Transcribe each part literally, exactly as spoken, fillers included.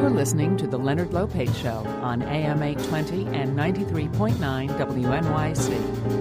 You're listening to The Leonard Lopate Show on A M eight twenty and ninety-three point nine W N Y C.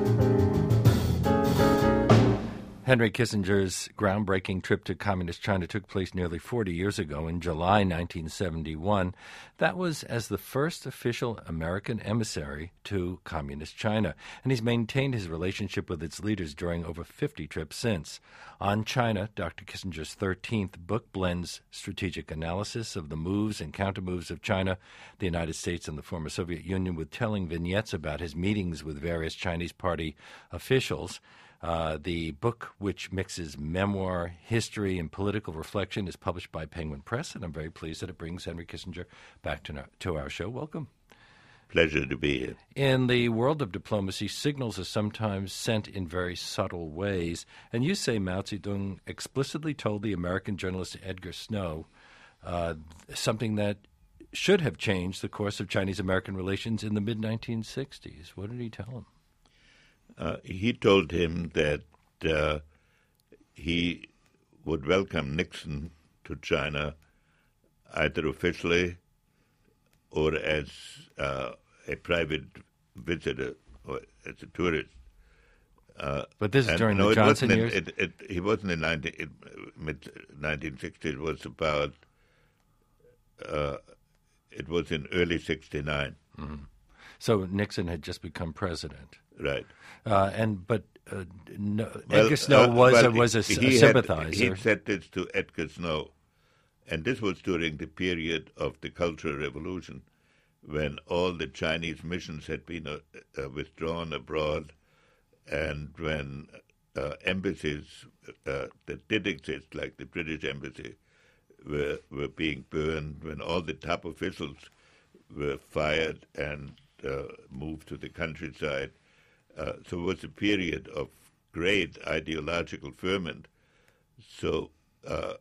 Henry Kissinger's groundbreaking trip to Communist China took place nearly forty years ago in July nineteen seventy-one. That was as the first official American emissary to Communist China, and he's maintained his relationship with its leaders during over fifty trips since. On China, Doctor Kissinger's thirteenth book blends strategic analysis of the moves and countermoves of China, the United States, and the former Soviet Union with telling vignettes about his meetings with various Chinese Party officials. Uh, the book, which mixes memoir, history, and political reflection, is published by Penguin Press, and I'm very pleased that it brings Henry Kissinger back to, to our show. Welcome. Pleasure to be here. In the world of diplomacy, signals are sometimes sent in very subtle ways, and you say Mao Zedong explicitly told the American journalist Edgar Snow uh, something that should have changed the course of Chinese-American relations in the mid nineteen sixties. What did he tell him? Uh, he told him that uh, he would welcome Nixon to China either officially or as uh, a private visitor or as a tourist. Uh, but this is and, during no, the Johnson in, years? It, it, he wasn't in nineteen, it, mid nineteen sixty. It was about, uh, it was in early sixty-nine. Mm-hmm. So Nixon had just become president. Right. Uh, and but uh, no, well, Edgar Snow uh, was well, a, was a, he a sympathizer. Had, he said this to Edgar Snow, and this was during the period of the Cultural Revolution, when all the Chinese missions had been uh, uh, withdrawn abroad, and when uh, embassies uh, that did exist, like the British embassy, were were being burned, when all the top officials were fired and uh, moved to the countryside. Uh, so it was a period of great ideological ferment. So uh,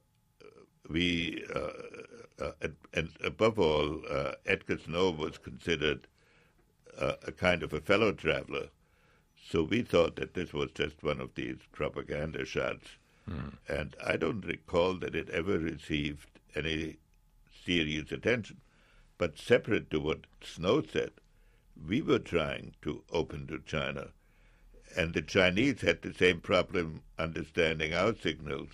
we, uh, uh, and, and above all, uh, Edgar Snow was considered uh, a kind of a fellow traveler. So we thought that this was just one of these propaganda shots. Mm. And I don't recall that it ever received any serious attention. But separate to what Snow said, we were trying to open to China, and the Chinese had the same problem understanding our signals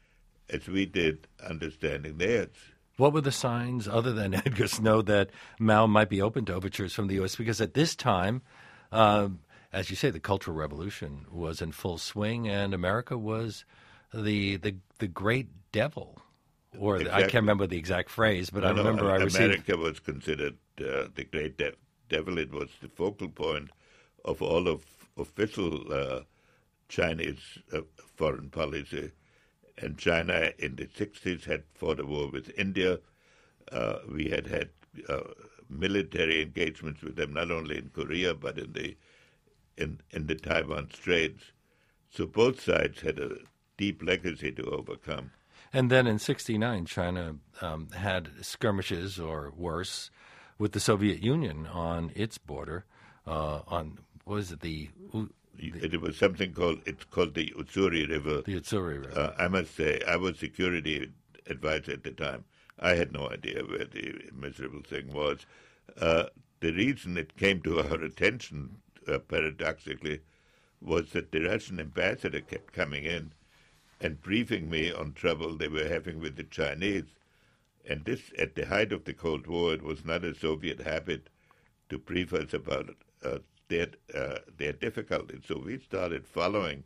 as we did understanding theirs. What were the signs, other than Edgar Snow, that Mao might be open to overtures from the U S? Because at this time, uh, as you say, the Cultural Revolution was in full swing, and America was the the, the great devil. Or exactly. I can't remember the exact phrase, but no, I remember no, I received... America was considered uh, the great de- devil. It was the focal point of all of official uh, Chinese uh, foreign policy. And China in the sixties had fought a war with India. Uh, we had had uh, military engagements with them, not only in Korea, but in the in, in the Taiwan Straits. So both sides had a deep legacy to overcome. And then in sixty-nine, China um, had skirmishes, or worse, with the Soviet Union on its border. Uh, on what was it the, the? It was something called it's called the Ussuri River. The Ussuri River. Uh, I must say, I was security advisor at the time. I had no idea where the miserable thing was. Uh, the reason it came to our attention, uh, paradoxically, was that the Russian ambassador kept coming in and briefing me on trouble they were having with the Chinese. And this, at the height of the Cold War, it was not a Soviet habit to brief us about uh, their, uh, their difficulties. So we started following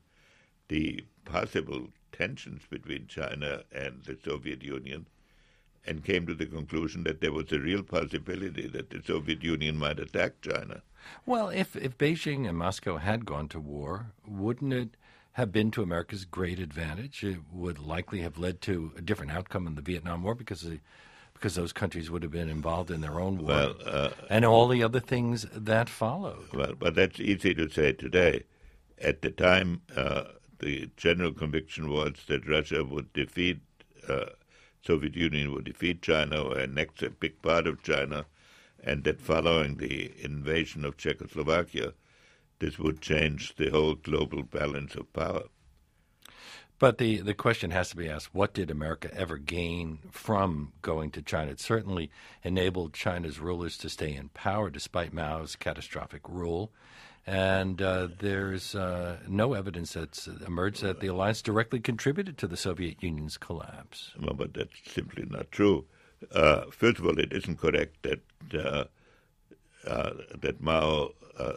the possible tensions between China and the Soviet Union and came to the conclusion that there was a real possibility that the Soviet Union might attack China. Well, if, if Beijing and Moscow had gone to war, wouldn't it have been to America's great advantage? It would likely have led to a different outcome in the Vietnam War because the, because those countries would have been involved in their own war, well, uh, and all the other things that followed. Well, but that's easy to say today. At the time, uh, the general conviction was that Russia would defeat, uh, Soviet Union would defeat China or annex a big part of China, and that following the invasion of Czechoslovakia, this would change the whole global balance of power. But the, the question has to be asked, what did America ever gain from going to China? It certainly enabled China's rulers to stay in power despite Mao's catastrophic rule. And uh, there's uh, no evidence that's emerged that the alliance directly contributed to the Soviet Union's collapse. No, but that's simply not true. Uh, first of all, it isn't correct that uh, uh, that Mao uh,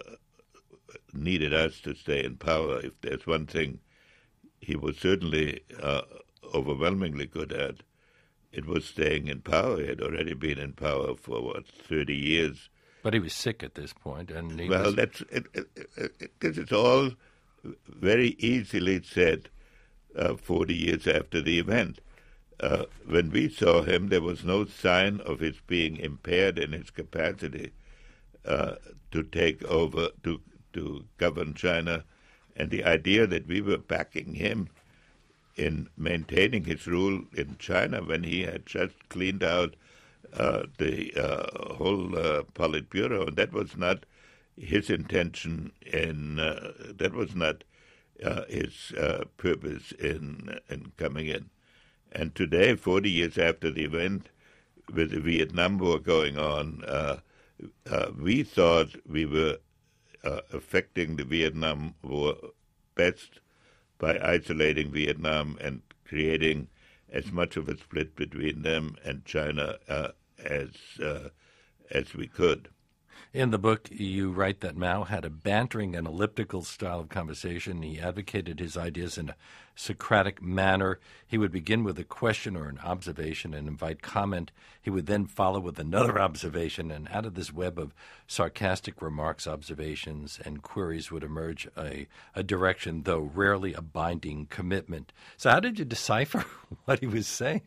needed us to stay in power. If there's one thing he was certainly uh, overwhelmingly good at, it was staying in power. He had already been in power for, what, thirty years. But he was sick at this point, and he well, was... that's it, it, it, this is all very easily said uh, forty years after the event. Uh, when we saw him, there was no sign of his being impaired in his capacity uh, to take over, to to govern China, and the idea that we were backing him in maintaining his rule in China when he had just cleaned out uh, the uh, whole uh, Politburo, and that was not his intention. In uh, that was not uh, his uh, purpose in in coming in. And today, forty years after the event, with the Vietnam War going on, uh, uh, we thought we were uh, affecting the Vietnam War best by isolating Vietnam and creating as much of a split between them and China uh, as uh, as we could. In the book, you write that Mao had a bantering and elliptical style of conversation. He advocated his ideas in a Socratic manner. He would begin with a question or an observation and invite comment. He would then follow with another observation, and out of this web of sarcastic remarks, observations, and queries would emerge a, a direction, though rarely a binding commitment. So how did you decipher what he was saying?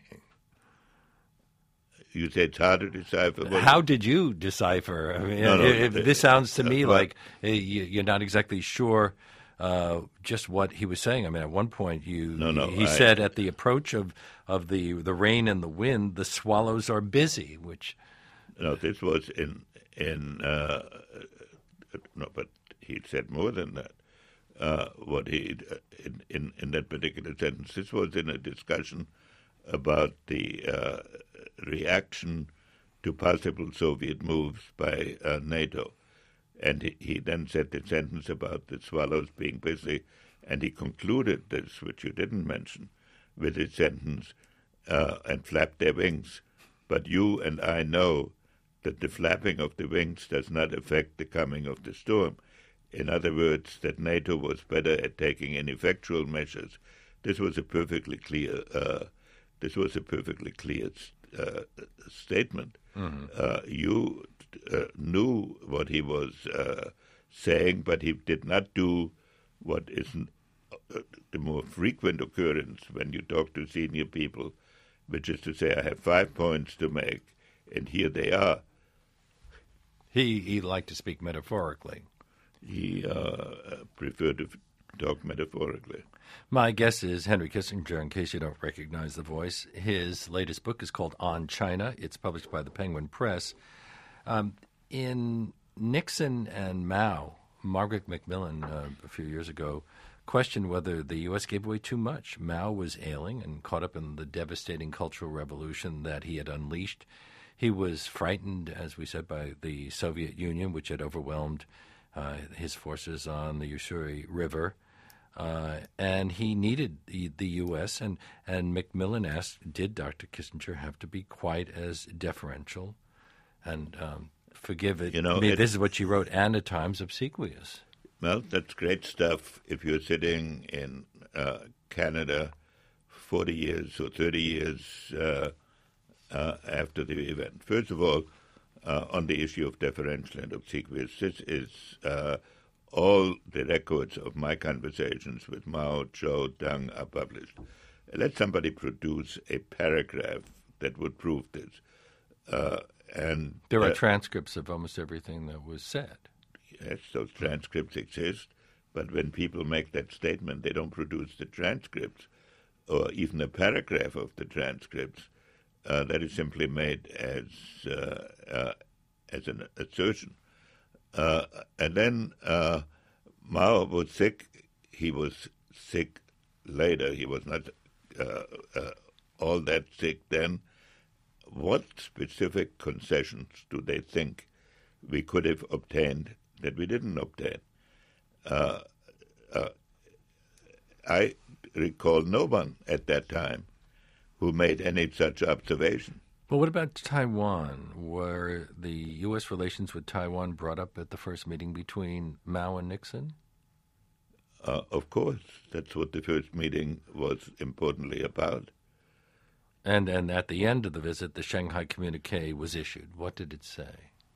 You say it's hard to decipher. What How did you decipher? I mean, no, no, if, if this sounds to me uh, like uh, you, you're not exactly sure uh, just what he was saying. I mean, at one point, you no, no, he I, said at the approach of, of the the rain and the wind, the swallows are busy. Which no, this was in in uh, no, but he said more than that. Uh, what he in, in in that particular sentence, this was in a discussion about the uh, reaction to possible Soviet moves by uh, NATO. And he, he then said the sentence about the swallows being busy, and he concluded this, which you didn't mention, with his sentence, uh, and flapped their wings. But you and I know that the flapping of the wings does not affect the coming of the storm. In other words, that NATO was better at taking ineffectual measures. This was a perfectly clear uh, This was a perfectly clear uh, statement. Mm-hmm. Uh, you uh, knew what he was uh, saying, but he did not do what is uh, the more frequent occurrence when you talk to senior people, which is to say, I have five points to make, and here they are. He he liked to speak metaphorically. He uh, preferred to talk metaphorically. My guess is Henry Kissinger, in case you don't recognize the voice. His latest book is called On China. It's published by the Penguin Press. Um, in Nixon and Mao, Margaret Macmillan, uh, a few years ago, questioned whether the U S gave away too much. Mao was ailing and caught up in the devastating Cultural Revolution that he had unleashed. He was frightened, as we said, by the Soviet Union, which had overwhelmed uh, his forces on the Ussuri River. Uh, and he needed the, the U S, and, and Macmillan asked, did Doctor Kissinger have to be quite as deferential and um, forgive it? You know, I mean, it, this is what she wrote, and at times obsequious. Well, that's great stuff if you're sitting in uh, Canada forty years or thirty years uh, uh, after the event. First of all, uh, on the issue of deferential and obsequious, this is... Uh, all the records of my conversations with Mao, Zhou, Deng are published. Let somebody produce a paragraph that would prove this. Uh, and There are uh, transcripts of almost everything that was said. Yes, those transcripts exist, but when people make that statement, they don't produce the transcripts or even a paragraph of the transcripts. Uh, that is simply made as uh, uh, as an assertion. Uh, and then uh, Mao was sick. He was sick later. He was not uh, uh, all that sick then. What specific concessions do they think we could have obtained that we didn't obtain? Uh, uh, I recall no one at that time who made any such observation. Well, what about Taiwan? Were the U S relations with Taiwan brought up at the first meeting between Mao and Nixon? Uh, of course, that's what the first meeting was importantly about. And and at the end of the visit, the Shanghai Communique was issued. What did it say?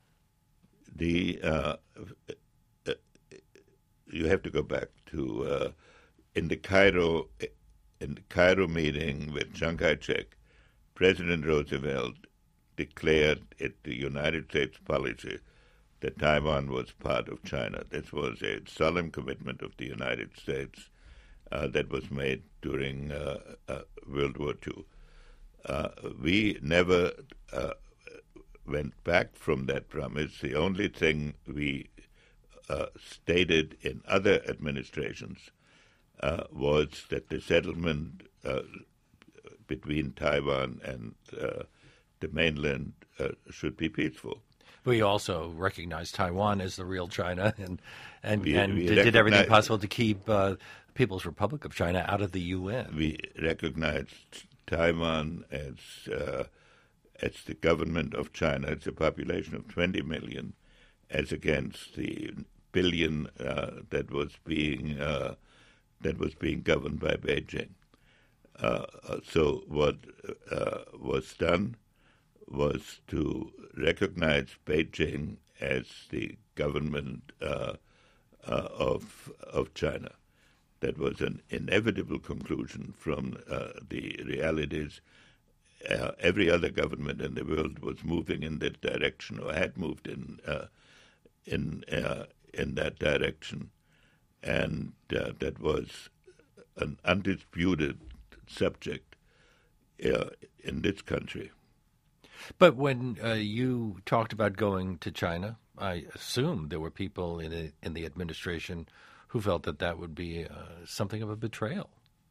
The uh, uh, you have to go back to uh, in the Cairo in the Cairo meeting with Chiang Kai-shek. President Roosevelt declared it the United States policy that Taiwan was part of China. This was a solemn commitment of the United States uh, that was made during uh, uh, World War Two. Uh, we never uh, went back from that promise. The only thing we uh, stated in other administrations uh, was that the settlement uh, between Taiwan and uh, the mainland uh, should be peaceful. We also recognized Taiwan as the real China and and, we, and we did, did everything recognize, possible to keep uh, People's Republic of China out of the U N. We recognized Taiwan as uh, as the government of China. It's a population of twenty million, as against the billion uh, that was being uh, that was being governed by Beijing. Uh, so what uh, was done was to recognize Beijing as the government uh, uh, of of China. That was an inevitable conclusion from uh, the realities. Uh, every other government in the world was moving in that direction, or had moved in uh, in uh, in that direction, and uh, that was an undisputed subject uh, in this country. But when uh, you talked about going to China, I assume there were people in the, in the administration who felt that that would be uh, something of a betrayal.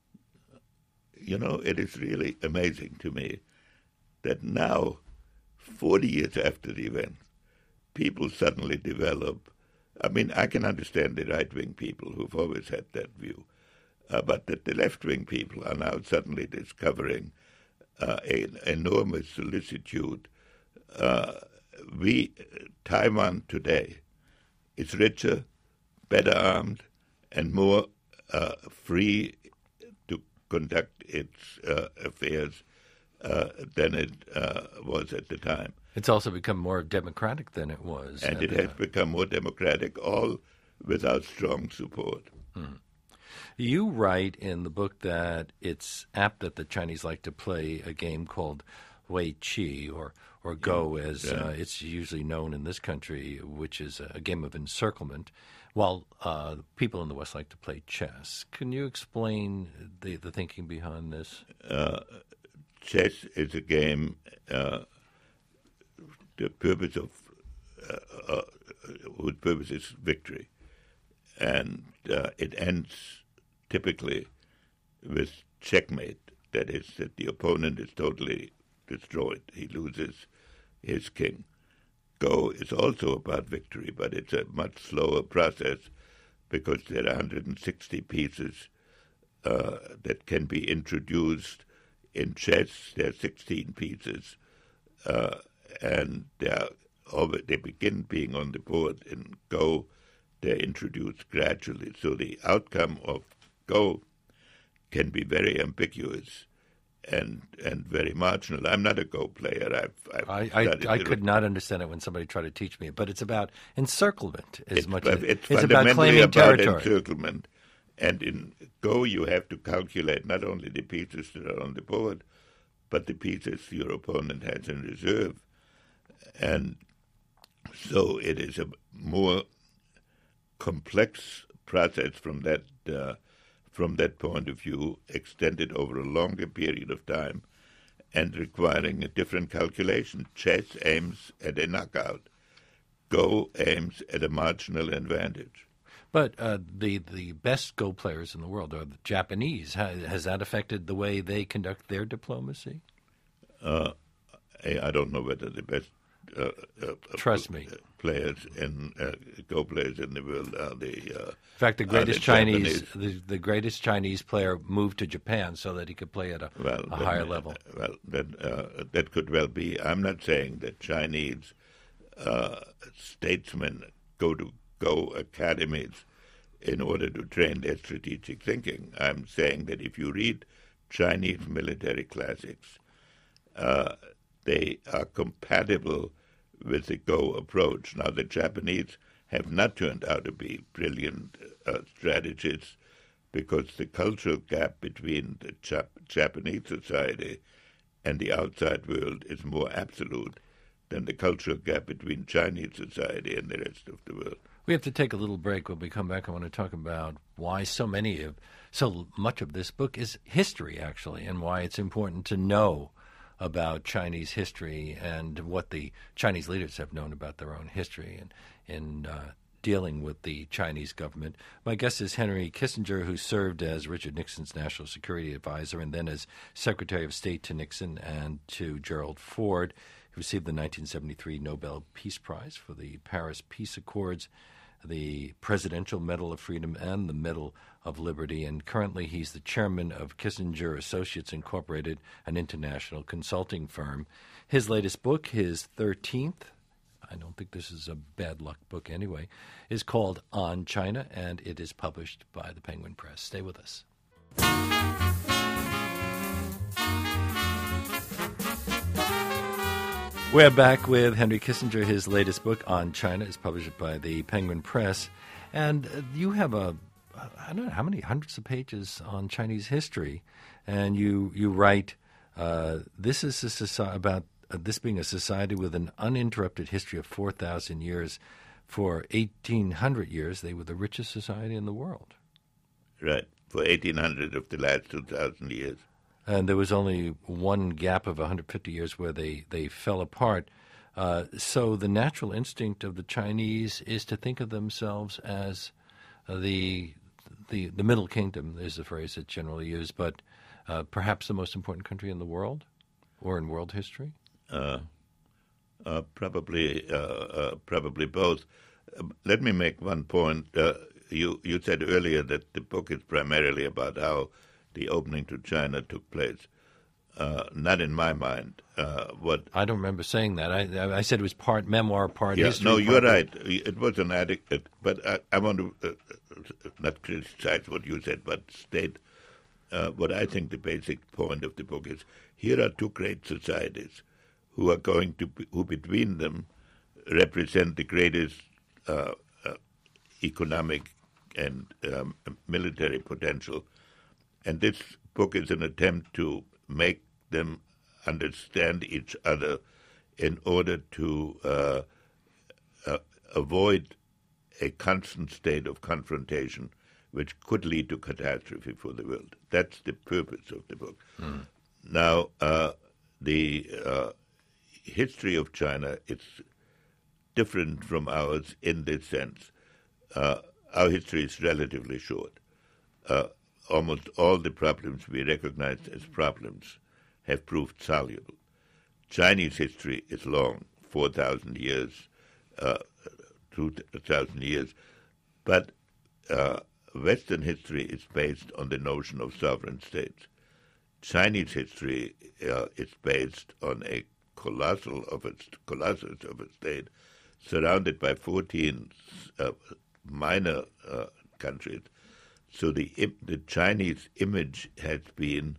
You know, it is really amazing to me that now, forty years after the event, people suddenly develop. I mean, I can understand the right-wing people who've always had that view, uh, but that the left-wing people are now suddenly discovering uh, an enormous solicitude. Uh, we, Taiwan today, is richer, better armed, and more uh, free to conduct its uh, affairs uh, than it uh, was at the time. It's also become more democratic than it was. And it has time. become more democratic, all without strong support. Hmm. You write in the book that it's apt that the Chinese like to play a game called Wei Qi, or or Go, yeah. as yeah. uh, it's usually known in this country, which is a game of encirclement, while uh, people in the West like to play chess. Can you explain the, the thinking behind this? Uh, chess is a game, uh, the purpose of, uh, uh, whose purpose is victory. And uh, it ends typically with checkmate. That is, that the opponent is totally destroyed. He loses his king. Go is also about victory, but it's a much slower process because there are one hundred sixty pieces uh, that can be introduced. In chess, there are sixteen pieces, uh, and they, are over, they begin being on the board. In Go, they're introduced gradually. So the outcome of Go can be very ambiguous and and very marginal. I'm not a Go player. I've, I've I I, I could not understand it when somebody tried to teach me, but it's about encirclement as it's, much as it's, it's about claiming about territory. Encirclement. And in Go, you have to calculate not only the pieces that are on the board, but the pieces your opponent has in reserve. And so it is a more complex process from that uh, from that point of view, extended over a longer period of time and requiring a different calculation. Chess aims at a knockout. Go aims at a marginal advantage. But uh, the the best Go players in the world are the Japanese. Ha, has that affected the way they conduct their diplomacy? Uh, I, I don't know whether the best uh, uh, Trust me. players in uh, Go players in the world are the. Uh, in fact, the greatest the Chinese, Japanese. the, the greatest Chinese player moved to Japan so that he could play at a, well, a then, higher level. Uh, well, then, uh, that could well be. I'm not saying that Chinese uh, statesmen go to Go academies in order to train their strategic thinking. I'm saying that if you read Chinese military classics, uh, they are compatible with the Go approach. Now, the Japanese have not turned out to be brilliant uh, strategists because the cultural gap between the Jap- Japanese society and the outside world is more absolute than the cultural gap between Chinese society and the rest of the world. We have to take a little break. When we come back, I want to talk about why so many of, so much of this book is history, actually, and why it's important to know about Chinese history and what the Chinese leaders have known about their own history and in uh, dealing with the Chinese government. My guest is Henry Kissinger, who served as Richard Nixon's national security advisor and then as Secretary of State to Nixon and to Gerald Ford. He received the nineteen seventy-three Nobel Peace Prize for the Paris Peace Accords, the Presidential Medal of Freedom, and the Medal of Liberty. And currently he's the chairman of Kissinger Associates Incorporated, an international consulting firm. His latest book, his thirteenth, I don't think this is a bad luck book anyway, is called On China, and it is published by the Penguin Press. Stay with us. We're back with Henry Kissinger. His latest book, On China, is published by the Penguin Press. And you have a, I don't know, how many hundreds of pages on Chinese history. And you, you write, uh, this is a society about uh, this being a society with an uninterrupted history of four thousand years. For eighteen hundred years, they were the richest society in the world. Right, for eighteen hundred of the last two thousand years. And there was only one gap of one hundred fifty years where they, they fell apart. Uh, so the natural instinct of the Chinese is to think of themselves as uh, the, the the Middle Kingdom is the phrase that's generally used, but uh, perhaps the most important country in the world or in world history? Uh, uh, probably uh, uh, probably both. Uh, let me make one point. Uh, you, you said earlier that the book is primarily about how the opening to China took place. Uh, not in my mind. Uh, what I don't remember saying that. I, I said it was part memoir, part yeah, history. no, you're part right. It was an adequate, but I, I want to uh, not criticize what you said, but state uh, what I think the basic point of the book is. Here are two great societies who are going to, be, who between them represent the greatest uh, uh, economic and um, military potential. And this book is an attempt to make them understand each other in order to uh, uh, avoid a constant state of confrontation which could lead to catastrophe for the world. That's the purpose of the book. Mm. Now, uh, the uh, history of China is different from ours in this sense. Uh, our history is relatively short. Uh, almost all the problems we recognize as problems have proved soluble. Chinese history is long, four thousand years, uh, two thousand years, but uh, Western history is based on the notion of sovereign states. Chinese history uh, is based on a colossal of a colossus of a state surrounded by fourteen uh, minor uh, countries. So the the Chinese image has been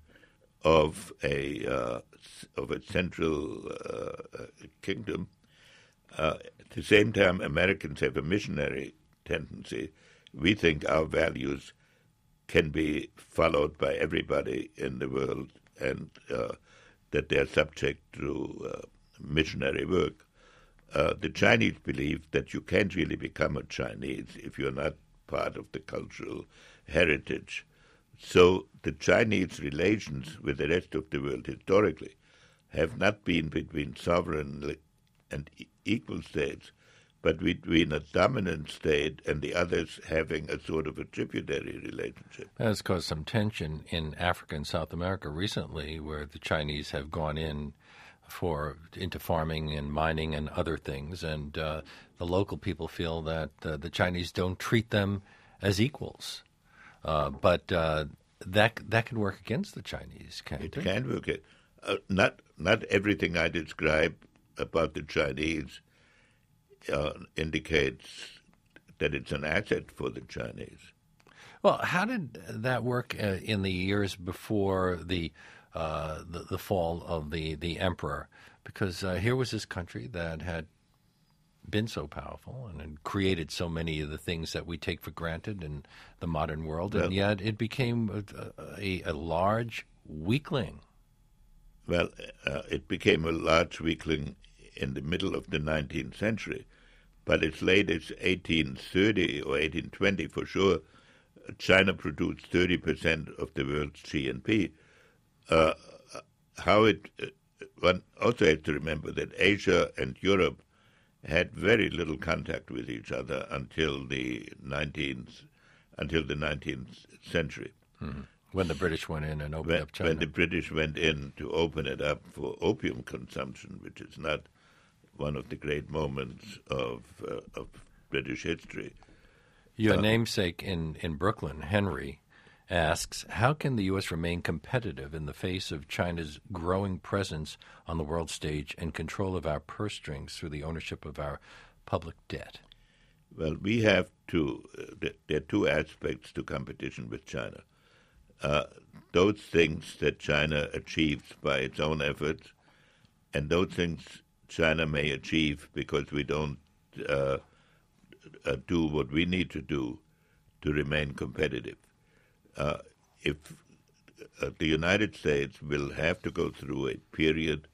of a uh, of a central uh, kingdom. Uh, at the same time, Americans have a missionary tendency. We think our values can be followed by everybody in the world, and uh, that they are subject to uh, missionary work. Uh, the Chinese believe that you can't really become a Chinese if you're not part of the cultural heritage. So the Chinese relations with the rest of the world historically have not been between sovereign and equal states, but between a dominant state and the others having a sort of a tributary relationship. That has caused some tension in Africa and South America recently, where the Chinese have gone in for into farming and mining and other things, and uh, the local people feel that uh, the Chinese don't treat them as equals. Uh, but uh, that that can work against the Chinese, can't it? It can work. Uh, not not everything I describe about the Chinese uh, indicates that it's an asset for the Chinese. Well, how did that work uh, in the years before the uh, the, the fall of the, the emperor? Because uh, here was this country that had been so powerful and had created so many of the things that we take for granted in the modern world, well, and yet it became a, a, a large weakling. Well, uh, it became a large weakling in the middle of the nineteenth century, but as late as eighteen thirty or eighteen twenty for sure, China produced thirty percent of the world's G N P. Uh, how it, uh, one also has to remember that Asia and Europe had very little contact with each other until the nineteenth, until the nineteenth century. Mm-hmm. When the British went in and opened when, up China. When the British went in to open it up for opium consumption, which is not one of the great moments of uh, of British history. Your uh, namesake in, in Brooklyn, Henry, asks, how can the U S remain competitive in the face of China's growing presence on the world stage and control of our purse strings through the ownership of our public debt? Well, we have to, uh, there are two aspects to competition with China. Uh, those things that China achieves by its own efforts, and those things China may achieve because we don't uh, uh, do what we need to do to remain competitive. Uh, if uh, the United States will have to go through a period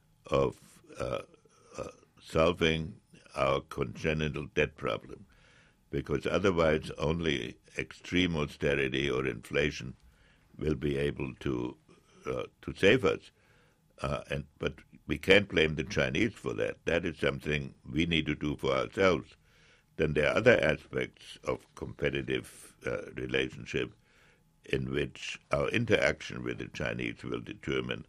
of uh, uh, solving our congenital debt problem, because otherwise only extreme austerity or inflation will be able to uh, to save us. Uh, and but we can't blame the Chinese for that. That is something we need to do for ourselves. Then there are other aspects of competitive uh, relationship in which our interaction with the Chinese will determine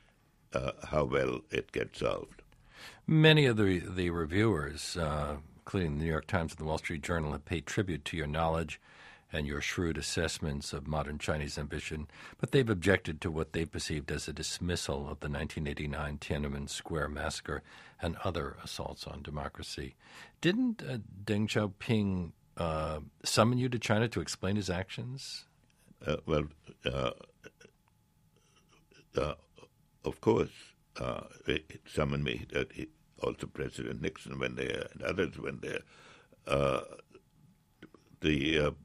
uh, how well it gets solved. Many of the, the reviewers, uh, including the New York Times and the Wall Street Journal, have paid tribute to your knowledge and your shrewd assessments of modern Chinese ambition, but they've objected to what they perceived as a dismissal of the nineteen eighty-nine Tiananmen Square massacre and other assaults on democracy. Didn't uh, Deng Xiaoping uh, summon you to China to explain his actions? Uh, well, uh, uh, of course, uh, it summoned me. Uh, it, also, President Nixon went there, and others went there. Uh, the uh,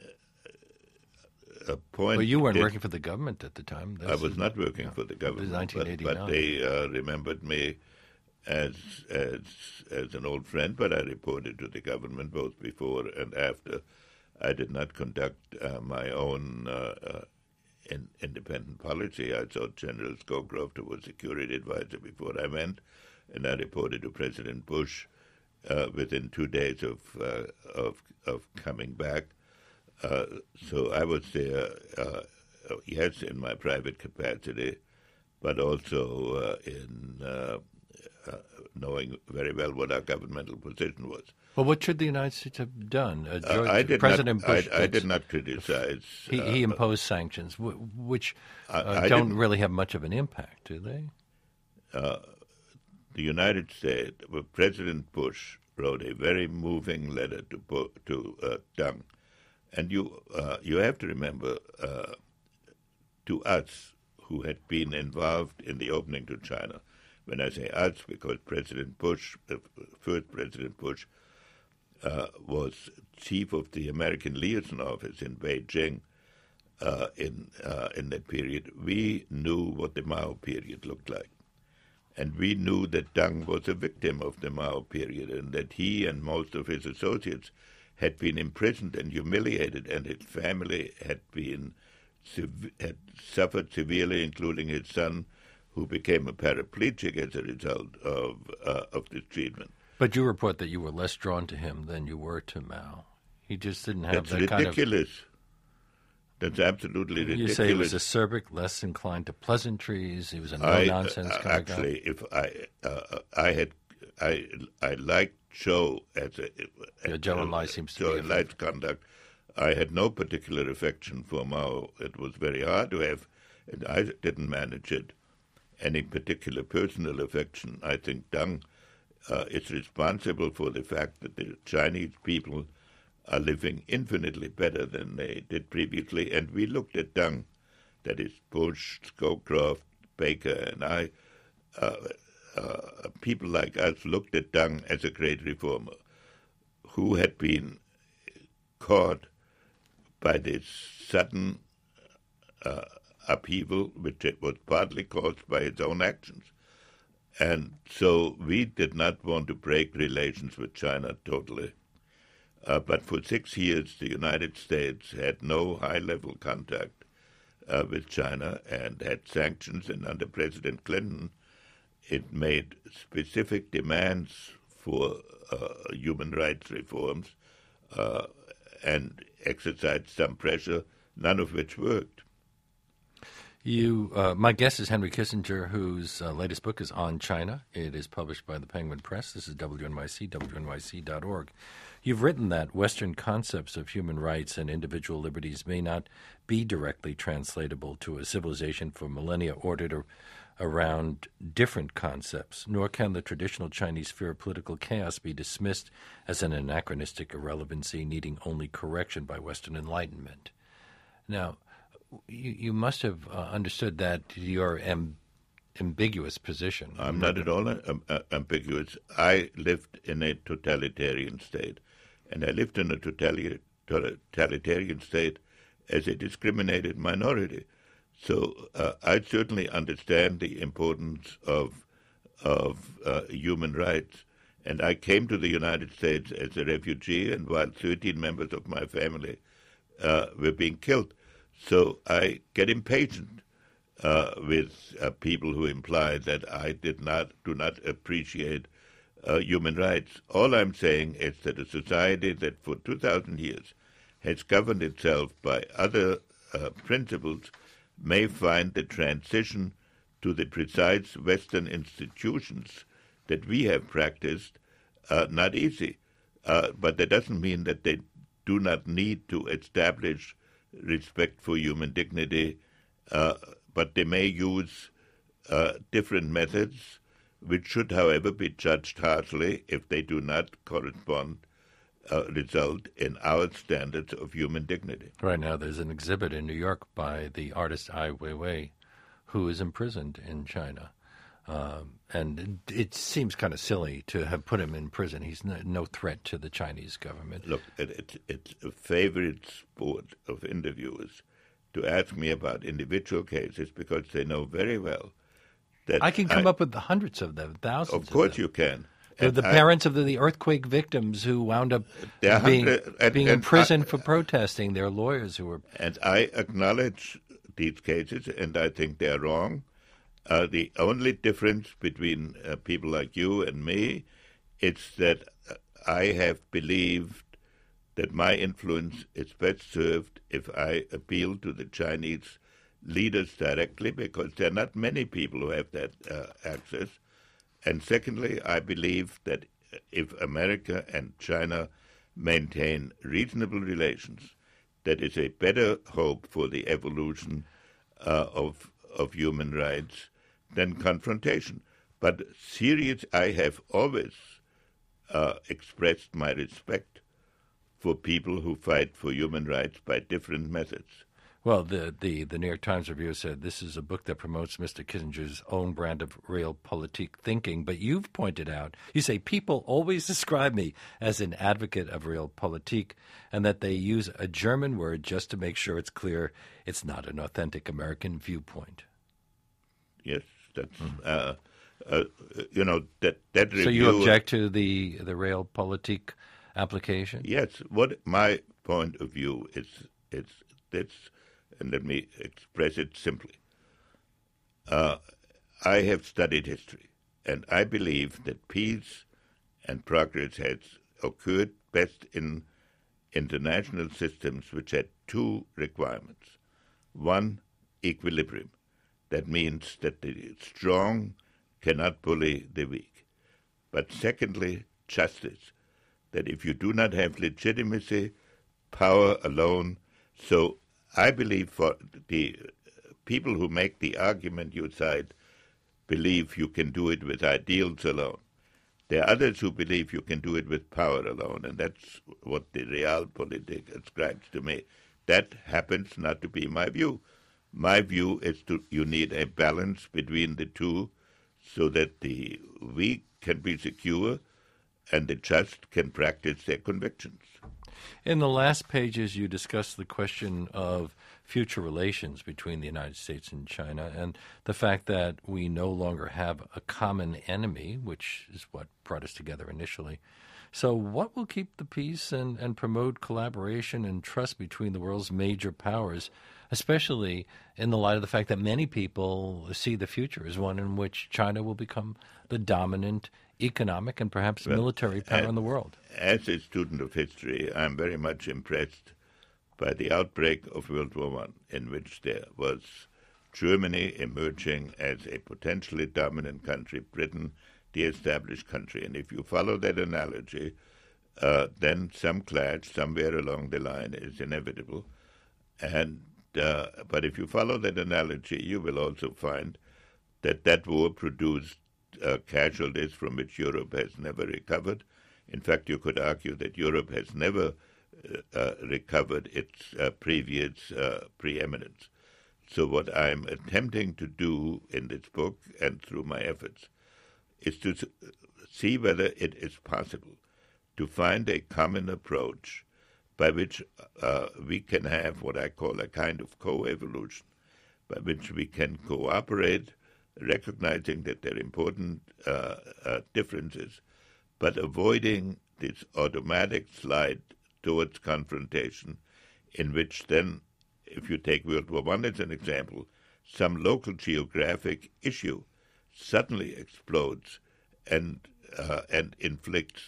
uh, point. Well, you weren't did, working for the government at the time. That's, I was not working yeah, for the government. It was nineteen eighty-nine. But, but they uh, remembered me as as as an old friend. But I reported to the government both before and after. I did not conduct uh, my own uh, uh, in, independent policy. I thought General Scowcroft was security advisor before I went, and I reported to President Bush uh, within two days of uh, of of coming back. Uh, so I was there, uh, yes, in my private capacity, but also uh, in uh, uh, knowing very well what our governmental position was. Well, what should the United States have done? Uh, George, uh, I did President not, Bush I, I did not criticize. He, uh, he imposed sanctions, which uh, I, I don't really have much of an impact, do they? Uh, the United States, well, President Bush wrote a very moving letter to to uh, Deng, and you uh, you have to remember, uh, to us who had been involved in the opening to China. When I say us, because President Bush, the first President Bush, uh, was chief of the American Liaison Office in Beijing uh, in uh, in that period, we knew what the Mao period looked like. And we knew that Deng was a victim of the Mao period and that he and most of his associates had been imprisoned and humiliated, and his family had been had suffered severely, including his son, who became a paraplegic as a result of uh, of this treatment. But you report that you were less drawn to him than you were to Mao. He just didn't have That's that kind of... ridiculous. That's absolutely ridiculous. You say he was acerbic, less inclined to pleasantries. He was a I, no-nonsense uh, kind actually, of guy. if I, uh, I had, I, I liked Zhou as a Yeah, Zhou Enlai seems to Zhou be a Enlai's conduct. I had no particular affection for Mao. It was very hard to have, and I didn't manage it. Any particular personal affection. I think Deng uh, is responsible for the fact that the Chinese people are living infinitely better than they did previously. And we looked at Deng, that is Bush, Scowcroft, Baker, and I, uh, uh, people like us looked at Deng as a great reformer who had been caught by this sudden uh, upheaval, which it was partly caused by his own actions. And so we did not want to break relations with China totally. Uh, but for six years, the United States had no high-level contact uh, with China and had sanctions. And under President Clinton, it made specific demands for uh, human rights reforms uh, and exercised some pressure, none of which worked. You, uh, my guest is Henry Kissinger, whose uh, latest book is On China. It is published by the Penguin Press. This is W N Y C, W N Y C dot org. You've written that Western concepts of human rights and individual liberties may not be directly translatable to a civilization for millennia ordered ar- around different concepts, nor can the traditional Chinese fear of political chaos be dismissed as an anachronistic irrelevancy needing only correction by Western enlightenment. Now, You, you must have uh, understood that your am, ambiguous position. I'm not at all um, uh, ambiguous. I lived in a totalitarian state, and I lived in a totali- totalitarian state as a discriminated minority. So uh, I certainly understand the importance of of uh, human rights. And I came to the United States as a refugee, and while thirteen members of my family uh, were being killed. So I get impatient uh, with uh, people who imply that I did not, do not appreciate uh, human rights. All I'm saying is that a society that for two thousand years has governed itself by other uh, principles may find the transition to the precise Western institutions that we have practiced uh, not easy. Uh, but that doesn't mean that they do not need to establish respect for human dignity, uh, but they may use uh, different methods, which should, however, be judged harshly if they do not correspond, uh, result in our standards of human dignity. Right now there's an exhibit in New York by the artist Ai Weiwei, who is imprisoned in China. Um, and it, it seems kind of silly to have put him in prison. He's no, no threat to the Chinese government. Look, it, it, it's a favorite sport of interviewers to ask me about individual cases because they know very well that I can come I, up with hundreds of them, thousands Of course of them. you can. The, And the I, parents of the, the earthquake victims who wound up There are being, hundred- and- being and imprisoned I- for protesting, their lawyers who were... And I acknowledge these cases, and I think they're wrong. Uh, the only difference between uh, people like you and me is that I have believed that my influence is best served if I appeal to the Chinese leaders directly, because there are not many people who have that uh, access. And secondly, I believe that if America and China maintain reasonable relations, that is a better hope for the evolution uh, of of human rights than confrontation. But serious, I have always uh, expressed my respect for people who fight for human rights by different methods. Well, the, the, the New York Times review said this is a book that promotes Mister Kissinger's own brand of realpolitik thinking. But you've pointed out, you say people always describe me as an advocate of realpolitik and that they use a German word just to make sure it's clear it's not an authentic American viewpoint. Yes, that's, mm. uh, uh, you know, that, that review... So you object to the, the realpolitik application? Yes. What my point of view is, is this... And let me express it simply. Uh, I have studied history, and I believe that peace And progress has occurred best in international systems which had two requirements. One, equilibrium. That means that the strong cannot bully the weak. But secondly, justice. That if you do not have legitimacy, power alone. So I believe for the people who make the argument you cite believe you can do it with ideals alone. There are others who believe you can do it with power alone, and that's what the realpolitik ascribes to me. That happens not to be my view. My view is to you need a balance between the two so that the weak can be secure and the just can practice their convictions. In the last pages, you discuss the question of future relations between the United States and China and the fact that we no longer have a common enemy, which is what brought us together initially. So what will keep the peace and, and promote collaboration and trust between the world's major powers, especially in the light of the fact that many people see the future as one in which China will become the dominant economic and perhaps well, military power as, in the world? As a student of history, I'm very much impressed by the outbreak of World War One, in which there was Germany emerging as a potentially dominant country, Britain the established country. And if you follow that analogy, uh, then some clash somewhere along the line is inevitable. And uh, but if you follow that analogy, you will also find that that war produced uh, casualties from which Europe has never recovered. In fact, you could argue that Europe has never uh, uh, recovered its uh, previous uh, preeminence. So what I'm attempting to do in this book and through my efforts is to see whether it is possible to find a common approach by which uh, we can have what I call a kind of co-evolution, by which we can cooperate, recognizing that there are important uh, uh, differences, but avoiding this automatic slide towards confrontation, in which then, if you take World War One as an example, some local geographic issue suddenly explodes and uh, and inflicts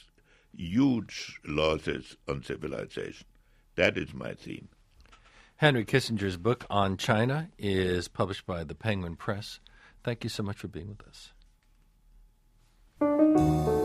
huge losses on civilization. That is my theme. Henry Kissinger's book on China is published by the Penguin Press. Thank you so much for being with us.